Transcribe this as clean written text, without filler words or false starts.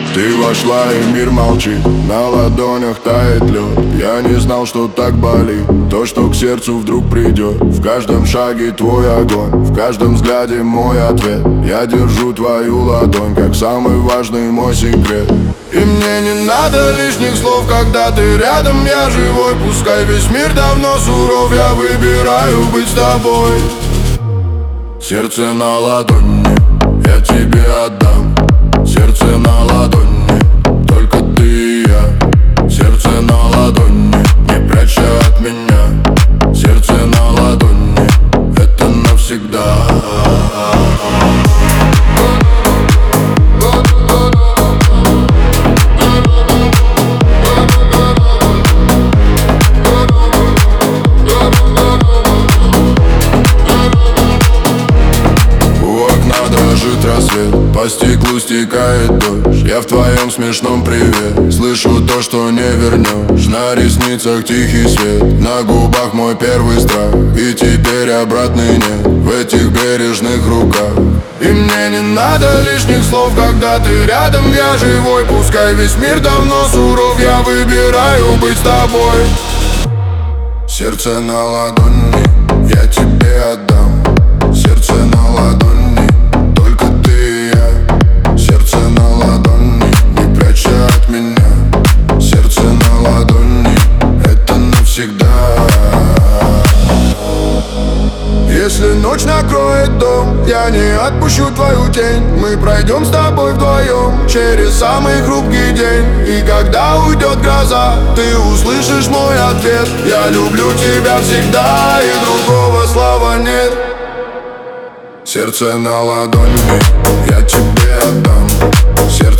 Ты вошла и мир молчит, на ладонях тает лед. Я не знал, что так болит, то, что к сердцу вдруг придет. В каждом шаге твой огонь, в каждом взгляде мой ответ. Я держу твою ладонь, как самый важный мой секрет. И мне не надо лишних слов, когда ты рядом, я живой. Пускай весь мир давно суров, я выбираю быть с тобой. Сердце на ладони, я тебе отдам. Сердце на ладони, только ты и я. Сердце на ладони, не прячься от меня. Сердце на ладони, это навсегда. По стеклу стекает дождь, я в твоем смешном привет. Слышу то, что не вернешь. На ресницах тихий свет, на губах мой первый страх. И теперь обратный нет в этих бережных руках. И мне не надо лишних слов, когда ты рядом, я живой. Пускай весь мир давно суров, я выбираю быть с тобой. Сердце на ладони, я тебе отдам. Сердце на ладони, если ночь накроет дом, я не отпущу твою тень. Мы пройдем с тобой вдвоем через самый хрупкий день. И когда уйдет гроза, ты услышишь мой ответ. Я люблю тебя всегда, и другого слова нет. Сердце на ладони, я тебе отдам. Сердце